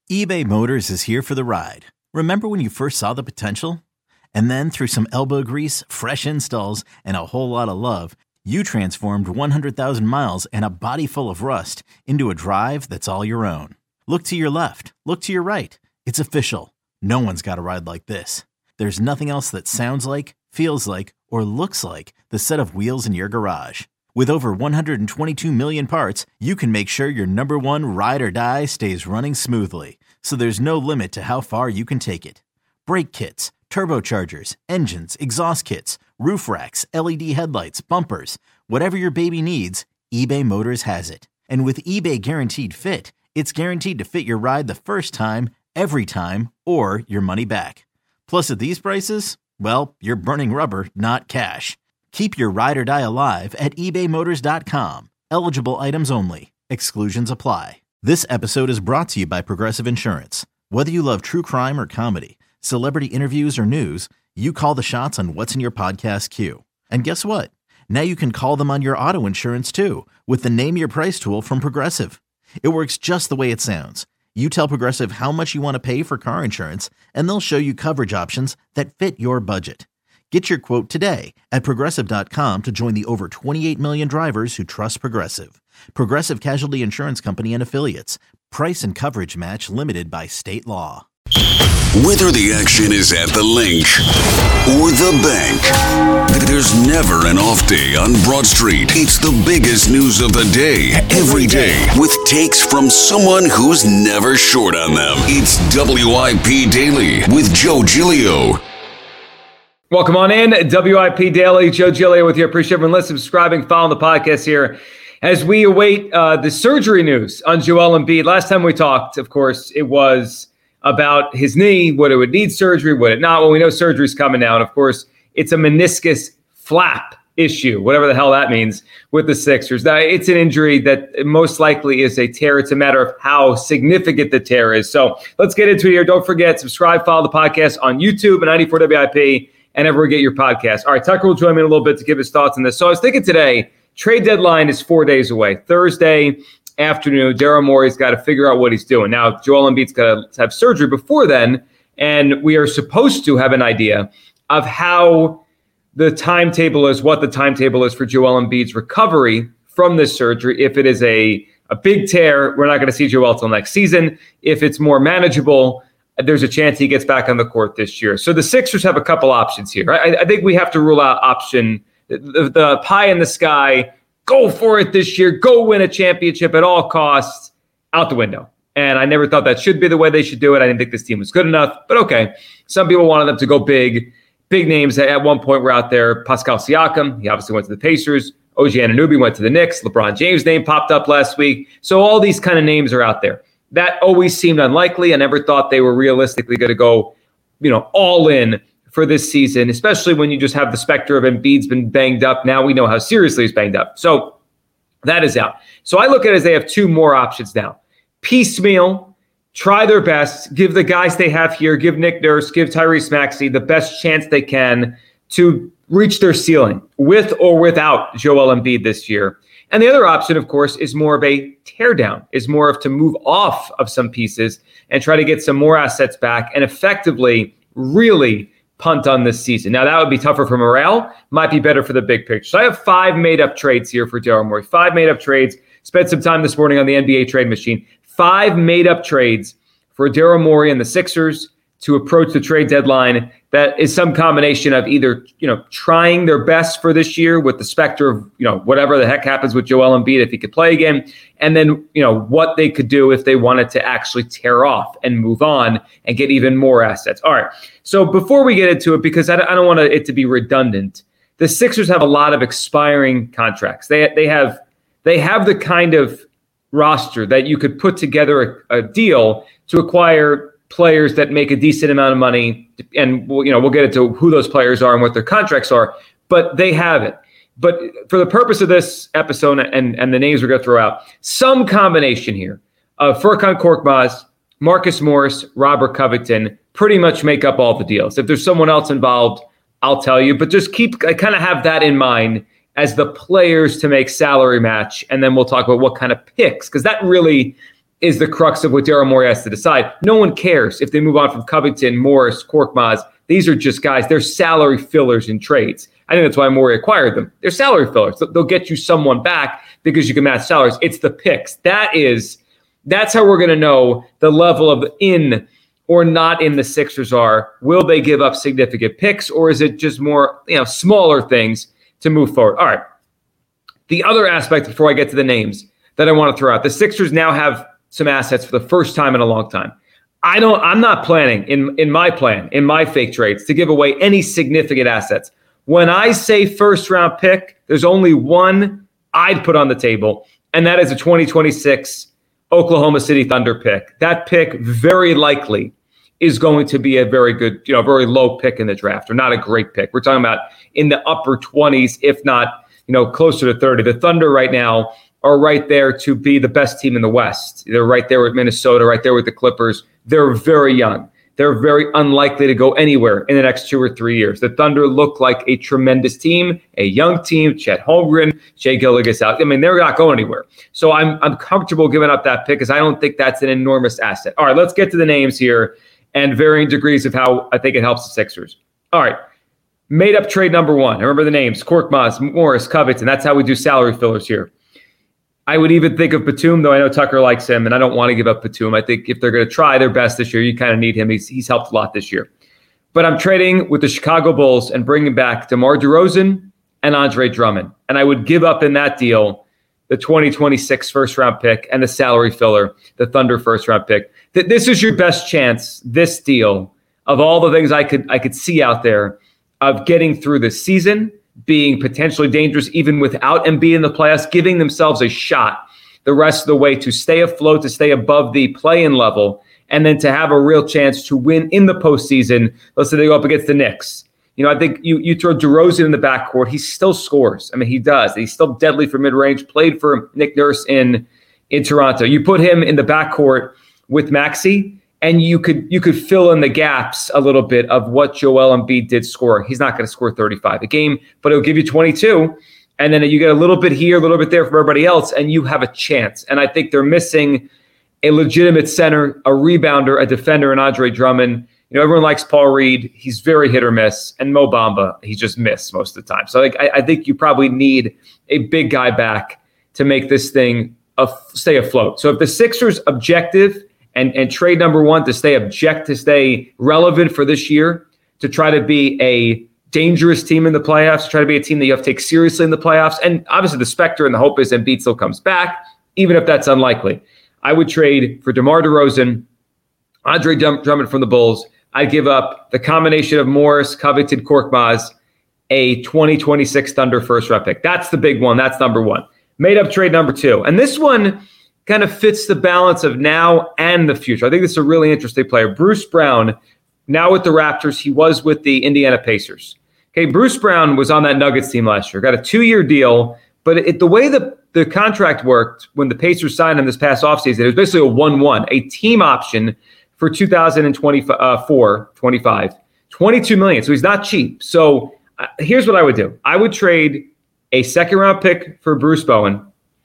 eBay Motors is here for the ride. Remember when you first saw the potential? And then through some elbow grease, fresh installs, and a whole lot of love, you transformed 100,000 miles and a body full of rust into a drive that's all your own. Look to your left. Look to your right. It's official. No one's got a ride like this. There's nothing else that sounds like, feels like, or looks like the set of wheels in your garage. With over 122 million parts, you can make sure your number one ride or die stays running smoothly. So there's no limit to how far you can take it. Brake kits, turbochargers, engines, exhaust kits, roof racks, LED headlights, bumpers, whatever your baby needs, eBay Motors has it. And with eBay Guaranteed Fit, it's guaranteed to fit your ride the first time, every time, or your money back. Plus at these prices, well, you're burning rubber, not cash. Keep your ride or die alive at ebaymotors.com. Eligible items only. Exclusions apply. This episode is brought to you by Progressive Insurance. Whether you love true crime or comedy, celebrity interviews or news, you call the shots on what's in your podcast queue. And guess what? Now you can call them on your auto insurance too with the Name Your Price tool from Progressive. It works just the way it sounds. You tell Progressive how much you want to pay for car insurance, and they'll show you coverage options that fit your budget. Get your quote today at Progressive.com to join the over 28 million drivers who trust Progressive. Progressive Casualty Insurance Company and Affiliates. Price and coverage match limited by state law. Whether the action is at the link or the bank, there's never an off day on Broad Street. It's the biggest news of the day, every day, with takes from someone who's never short on them. It's WIP Daily with Joe Giglio. Welcome on in, WIP Daily. Joe Giglio with you. Appreciate everyone listening, subscribing, following the podcast here as we await the surgery news on Joel Embiid. Last time we talked, of course, it was about his knee, would it would need surgery, would it not? Well, we know surgery's coming now. And of course, it's a meniscus flap issue, whatever the hell that means, with the Sixers. Now, it's an injury that most likely is a tear. It's a matter of how significant the tear is. So let's get into it here. Don't forget, subscribe, follow the podcast on YouTube at 94WIP. And ever get your podcast. All right, Tucker will join me in a little bit to give his thoughts on this. So I was thinking today, trade deadline is 4 days away. Thursday afternoon, Daryl Morey's got to figure out what he's doing. Now, Joel Embiid's got to have surgery before then, and we are supposed to have an idea of how the timetable is, what the timetable is for Joel Embiid's recovery from this surgery. If it is a big tear, we're not going to see Joel till next season. If it's more manageable, there's a chance he gets back on the court this year. So the Sixers have a couple options here. I think we have to rule out option, the pie in the sky, go for it this year, go win a championship at all costs, out the window. And I never thought that should be the way they should do it. I didn't think this team was good enough, but okay. Some people wanted them to go big. Big names at one point were out there. Pascal Siakam, he obviously went to the Pacers. OG Anunoby went to the Knicks. LeBron James' name popped up last week. So all these kind of names are out there. That always seemed unlikely. I never thought they were realistically going to go, all in for this season, especially when you just have the specter of Embiid's been banged up. Now we know how seriously he's banged up. So that is out. So I look at it as they have two more options now. Piecemeal, try their best, give the guys they have here, give Nick Nurse, give Tyrese Maxey the best chance they can to reach their ceiling with or without Joel Embiid this year. And the other option, of course, is more of a teardown, is more of to move off of some pieces and try to get some more assets back and effectively really punt on this season. Now, that would be tougher for morale, might be better for the big picture. So I have 5 made-up trades here for Daryl Morey. 5 made-up trades. Spent some time this morning on the NBA trade machine. 5 made-up trades for Daryl Morey and the Sixers to approach the trade deadline. That is some combination of either, trying their best for this year with the specter of, whatever the heck happens with Joel Embiid if he could play again, and then, what they could do if they wanted to actually tear off and move on and get even more assets. All right. So before we get into it, because I don't want it to be redundant, the Sixers have a lot of expiring contracts. They have the kind of roster that you could put together a deal to acquire players that make a decent amount of money, and we'll get into who those players are and what their contracts are, but they have it. But for the purpose of this episode and the names we're going to throw out, some combination here of Furkan Korkmaz, Marcus Morris, Robert Covington pretty much make up all the deals. If there's someone else involved, I'll tell you, but just I kind of have that in mind as the players to make salary match, and then we'll talk about what kind of picks, because that really is the crux of what Daryl Morey has to decide. No one cares if they move on from Covington, Morris, Korkmaz. These are just guys. They're salary fillers in trades. I think that's why Morey acquired them. They're salary fillers. They'll get you someone back because you can match salaries. It's the picks. That's how we're going to know the level of in or not in the Sixers are. Will they give up significant picks, or is it just more, smaller things to move forward? All right. The other aspect before I get to the names that I want to throw out, the Sixers now have some assets for the first time in a long time. I'm not planning in my fake trades to give away any significant assets. When I say first round pick, there's only one I'd put on the table, and that is a 2026 Oklahoma City Thunder pick. That pick very likely is going to be a very good, very low pick in the draft, or not a great pick. We're talking about in the upper 20s, if not, closer to 30. The Thunder right now are right there to be the best team in the West. They're right there with Minnesota, right there with the Clippers. They're very young. They're very unlikely to go anywhere in the next 2 or 3 years. The Thunder look like a tremendous team, a young team. Chet Holmgren, Shai Gilgeous-Alexander. They're not going anywhere. So I'm comfortable giving up that pick because I don't think that's an enormous asset. All right, let's get to the names here and varying degrees of how I think it helps the Sixers. All right, made up trade number one. Remember the names: Korkmaz, Morris, Covington. That's how we do salary fillers here. I would even think of Batum, though I know Tucker likes him, and I don't want to give up Batum. I think if they're going to try their best this year, you kind of need him. He's helped a lot this year. But I'm trading with the Chicago Bulls and bringing back DeMar DeRozan and Andre Drummond. And I would give up in that deal the 2026 first-round pick and the salary filler, the Thunder first-round pick. This is your best chance, this deal, of all the things I could see out there, of getting through the season, being potentially dangerous even without Embiid in the playoffs, giving themselves a shot the rest of the way to stay afloat, to stay above the play-in level, and then to have a real chance to win in the postseason. Let's say they go up against the Knicks. I think you throw DeRozan in the backcourt, he still scores. He does. He's still deadly for mid-range, played for Nick Nurse in Toronto. You put him in the backcourt with Maxey, and you could fill in the gaps a little bit of what Joel Embiid did score. He's not going to score 35 a game, but he'll give you 22. And then you get a little bit here, a little bit there for everybody else, and you have a chance. And I think they're missing a legitimate center, a rebounder, a defender, and Andre Drummond. Everyone likes Paul Reed. He's very hit or miss. And Mo Bamba, he just missed most of the time. So I think you probably need a big guy back to make this thing stay afloat. So if the Sixers' objective and trade number one to stay relevant for this year, to try to be a dangerous team in the playoffs, to try to be a team that you have to take seriously in the playoffs. And obviously the specter and the hope is Embiid still comes back, even if that's unlikely. I would trade for DeMar DeRozan, Andre Drummond from the Bulls. I'd give up the combination of Morris, Covington, Korkmaz, a 2026 Thunder first round pick. That's the big one. That's number one. Made up trade number two. And this one kind of fits the balance of now and the future. I think this is a really interesting player. Bruce Brown, now with the Raptors. He was with the Indiana Pacers. Okay, Bruce Brown was on that Nuggets team last year. Got a 2-year deal, but the way the contract worked when the Pacers signed him this past offseason, it was basically a 1-1, a team option for 2024-25, $22 million. So he's not cheap. So here's what I would do. I would trade a second-round pick for Bruce Brown,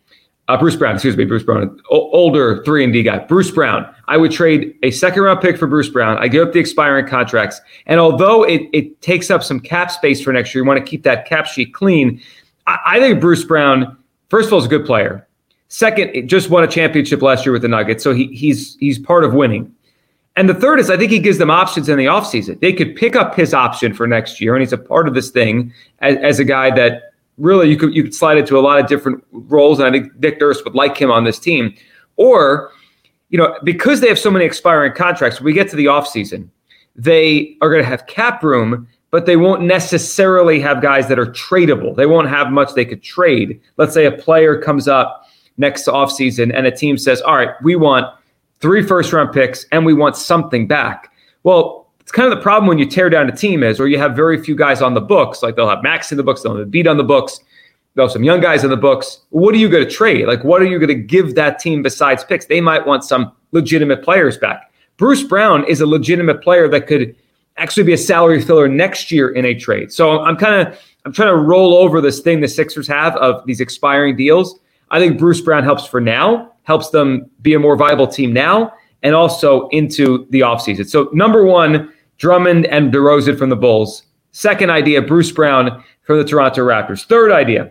older 3-and-D guy. Bruce Brown. I would trade a second-round pick for Bruce Brown. I give up the expiring contracts. And although it takes up some cap space for next year, you want to keep that cap sheet clean. I think Bruce Brown, first of all, is a good player. Second, it just won a championship last year with the Nuggets, so he's part of winning. And the third is I think he gives them options in the offseason. They could pick up his option for next year, and he's a part of this thing as a guy that really you could slide into a lot of different roles, and I think Nick Nurse would like him on this team. Or, because they have so many expiring contracts, when we get to the offseason, they are going to have cap room, but they won't necessarily have guys that are tradable. They won't have much they could trade. Let's say a player comes up next to offseason and a team says, all right, we want 3 first-round picks and we want something back. Well, it's kind of the problem when you tear down a team or you have very few guys on the books. Like they'll have Max in the books, they'll have Embiid on the books, they'll have some young guys in the books. What are you going to trade? Like, what are you going to give that team besides picks? They might want some legitimate players back. Bruce Brown is a legitimate player that could actually be a salary filler next year in a trade. So I'm trying to roll over this thing the Sixers have of these expiring deals. I think Bruce Brown helps for now. helps them be a more viable team now and also into the offseason. So number one, Drummond and DeRozan from the Bulls. Second idea, Bruce Brown from the Toronto Raptors. Third idea,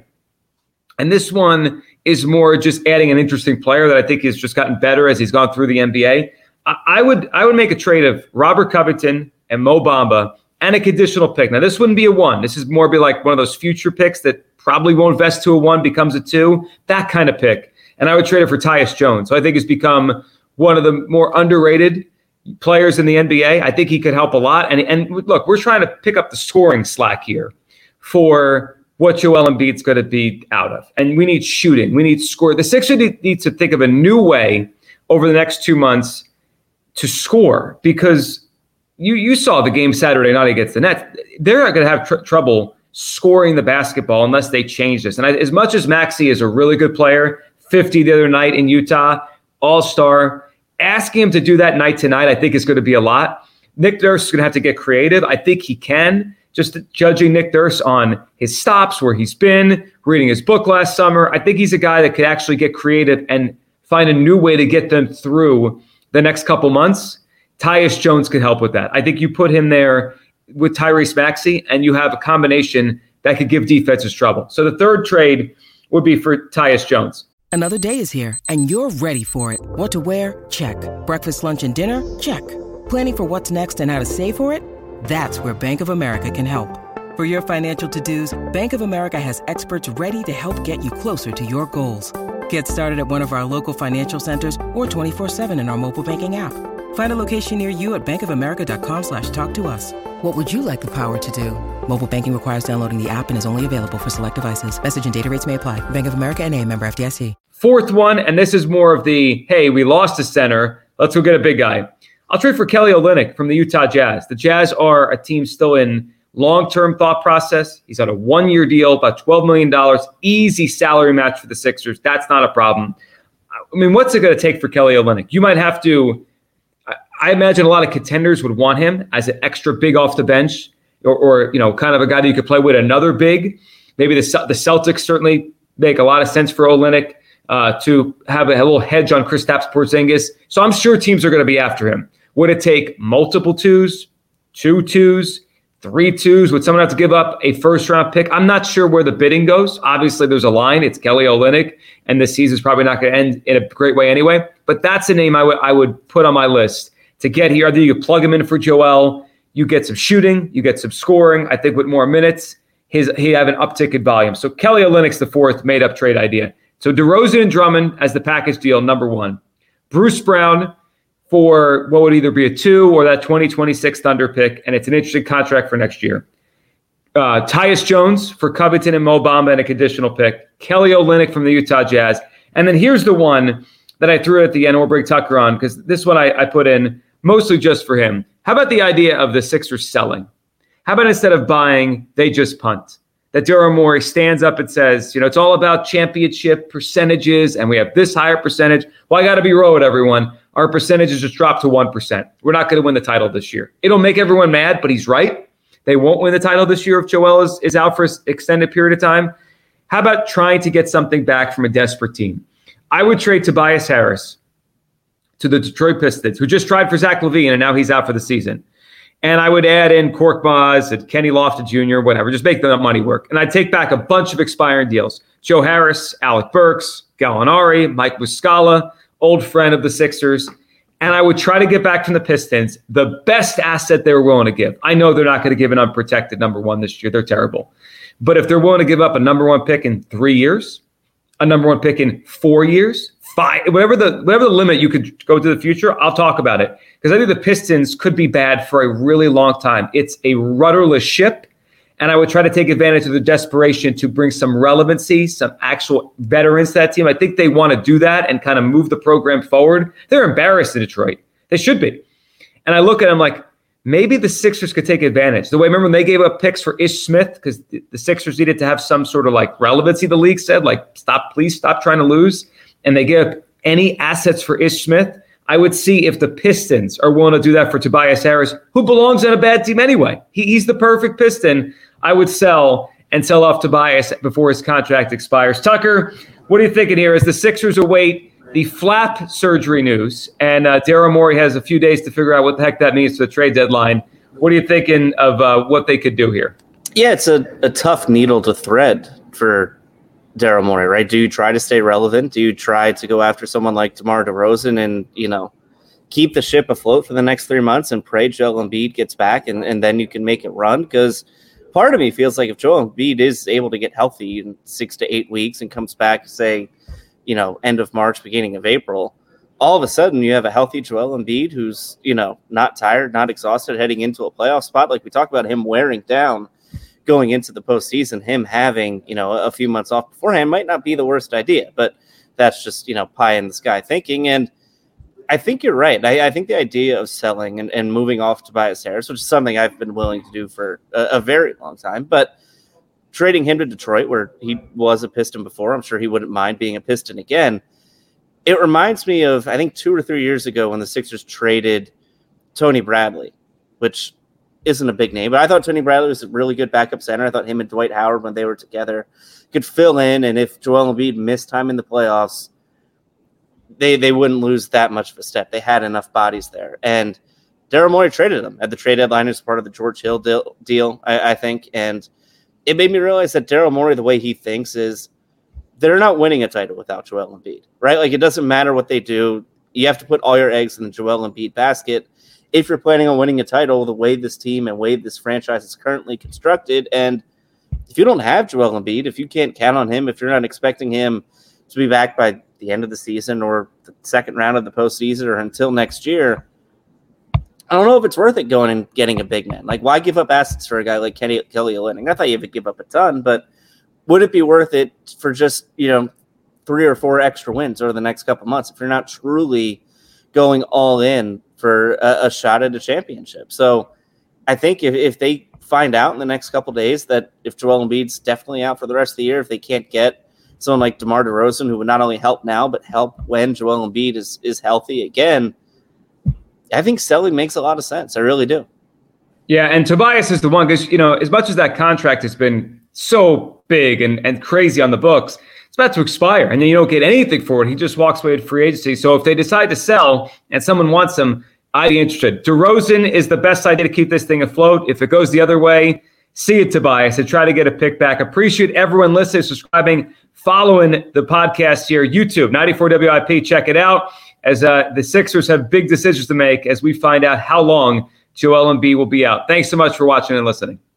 and this one is more just adding an interesting player that I think has just gotten better as he's gone through the NBA. I would make a trade of Robert Covington and Mo Bamba and a conditional pick. Now, this wouldn't be a 1. This is more be like one of those future picks that probably won't vest to a 1, becomes a 2, that kind of pick. And I would trade it for Tyus Jones, who I think has become one of the more underrated players in the NBA. I think he could help a lot. And look, we're trying to pick up the scoring slack here for what Joel Embiid's going to be out of. And we need shooting. We need score. The Sixers need to think of a new way over the next 2 months to score, because you saw the game Saturday night against the Nets. They're not going to have trouble scoring the basketball unless they change this. And as much as Maxey is a really good player, 50 the other night in Utah, all-star, asking him to do that night to night, I think is going to be a lot. Nick Nurse is going to have to get creative. I think he can. Just judging Nick Nurse on his stops, where he's been, reading his book last summer, I think he's a guy that could actually get creative and find a new way to get them through the next couple months. Tyus Jones could help with that. I think you put him there with Tyrese Maxey, and you have a combination that could give defenses trouble. So the third trade would be for Tyus Jones. Another day is here, and you're ready for it. What to wear? Check. Breakfast, lunch, and dinner? Check. Planning for what's next and how to save for it? That's where Bank of America can help. For your financial to-dos, Bank of America has experts ready to help get you closer to your goals. Get started at one of our local financial centers or 24/7 in our mobile banking app. Find a location near you at bankofamerica.com/talktous. What would you like the power to do? Mobile banking requires downloading the app and is only available for select devices. Message and data rates may apply. Bank of America NA, member FDIC. Fourth one, and this is more of the, hey, we lost a center, let's go get a big guy. I'll trade for Kelly Olynyk from the Utah Jazz. The Jazz are a team still in long-term thought process. He's on a 1-year deal, about $12 million, easy salary match for the Sixers. That's not a problem. I mean, what's it going to take for Kelly Olynyk? You might have to, I imagine a lot of contenders would want him as an extra big off the bench, or kind of a guy that you could play with another big. Maybe the Celtics certainly make a lot of sense for Olynyk to have a little hedge on Kristaps Porzingis. So I'm sure teams are going to be after him. Would it take multiple 2s, 2 2s, 3 2s? Would someone have to give up a first-round pick? I'm not sure where the bidding goes. Obviously, there's a line. It's Kelly Olynyk, and this season's probably not going to end in a great way anyway. But that's a name I would put on my list to get here. I think you could plug him in for Joel. You get some shooting. You get some scoring. I think with more minutes, he have an uptick in volume. So Kelly Olynyk's the fourth made-up trade idea. So DeRozan and Drummond as the package deal, number one. Bruce Brown for what would either be a 2 or that 2026 Thunder pick, and it's an interesting contract for next year. Tyus Jones for Covington and Mo Bamba and a conditional pick. Kelly Olynyk from the Utah Jazz. And then here's the one that I threw at the end, or bring Tucker on, because this one I put in mostly just for him. How about the idea of the Sixers selling? How about instead of buying, they just punt? That Daryl Morey stands up and says, it's all about championship percentages, and we have this higher percentage. Well, I got to be real with everyone. Our percentages just dropped to 1%. We're not going to win the title this year. It'll make everyone mad, but he's right. They won't win the title this year if Joel is out for an extended period of time. How about trying to get something back from a desperate team? I would trade Tobias Harris to the Detroit Pistons, who just tried for Zach LaVine, and now he's out for the season. And I would add in Korkmaz and Kenny Lofton Jr., whatever. Just make that money work. And I'd take back a bunch of expiring deals. Joe Harris, Alec Burks, Gallinari, Mike Muscala, old friend of the Sixers. And I would try to get back from the Pistons the best asset they were willing to give. I know they're not going to give an unprotected number one this year. They're terrible. But if they're willing to give up a number one pick in 3 years, a number one pick in 4 years, 5, whatever the limit you could go to the future, I'll talk about it. Because I think the Pistons could be bad for a really long time. It's a rudderless ship. And I would try to take advantage of the desperation to bring some relevancy, some actual veterans to that team. I think they want to do that and kind of move the program forward. They're embarrassed in Detroit. They should be. And I look at them like, maybe the Sixers could take advantage. The way, remember when they gave up picks for Ish Smith because the Sixers needed to have some sort of like relevancy, the league said, like, please stop trying to lose. And they gave up any assets for Ish Smith. I would see if the Pistons are willing to do that for Tobias Harris, who belongs on a bad team anyway. He's the perfect Piston. I would sell off Tobias before his contract expires. Tucker, what are you thinking here? As the Sixers await the flap surgery news, and Daryl Morey has a few days to figure out what the heck that means for the trade deadline. What are you thinking of what they could do here? Yeah, it's a tough needle to thread for Daryl Morey, right? Do you try to stay relevant? Do you try to go after someone like DeMar DeRozan and, keep the ship afloat for the next 3 months and pray Joel Embiid gets back and then you can make it run? Because part of me feels like if Joel Embiid is able to get healthy in 6 to 8 weeks and comes back, say, end of March, beginning of April, all of a sudden you have a healthy Joel Embiid who's, not tired, not exhausted, heading into a playoff spot. Like we talked about him wearing down going into the postseason, him having, a few months off beforehand might not be the worst idea, but that's just, pie in the sky thinking. And I think you're right. I think the idea of selling and moving off Tobias Harris, which is something I've been willing to do for a very long time, but trading him to Detroit, where he was a Piston before, I'm sure he wouldn't mind being a Piston again. It reminds me of, I think 2 or 3 years ago when the Sixers traded Tony Bradley, which isn't a big name, but I thought Tony Bradley was a really good backup center. I thought him and Dwight Howard, when they were together, could fill in. And if Joel Embiid missed time in the playoffs, they wouldn't lose that much of a step. They had enough bodies there. And Daryl Morey traded them at the trade deadline as part of the George Hill deal, I think. And it made me realize that Daryl Morey, the way he thinks is they're not winning a title without Joel Embiid, right? Like, it doesn't matter what they do. You have to put all your eggs in the Joel Embiid basket if you're planning on winning a title the way this team and way this franchise is currently constructed. And if you don't have Joel Embiid, if you can't count on him, if you're not expecting him to be back by the end of the season or the second round of the postseason or until next year, I don't know if it's worth it going and getting a big man. Like, why give up assets for a guy like Kelly Olynyk? I thought you would give up a ton, but would it be worth it for just, 3 or 4 extra wins over the next couple months if you're not truly going all in for a shot at a championship? So I think if they find out in the next couple days that if Joel Embiid's definitely out for the rest of the year, if they can't get someone like DeMar DeRozan, who would not only help now, but help when Joel Embiid is healthy again, I think selling makes a lot of sense. I really do. Yeah, and Tobias is the one, because, as much as that contract has been so big and crazy on the books, it's about to expire, and then you don't get anything for it. He just walks away at free agency. So if they decide to sell and someone wants him, I'd be interested. DeRozan is the best idea to keep this thing afloat. If it goes the other way, see it, Tobias, and try to get a pick back. Appreciate everyone listening, subscribing, following the podcast here. YouTube, 94 WIP, check it out, as the Sixers have big decisions to make as we find out how long Joel Embiid will be out. Thanks so much for watching and listening.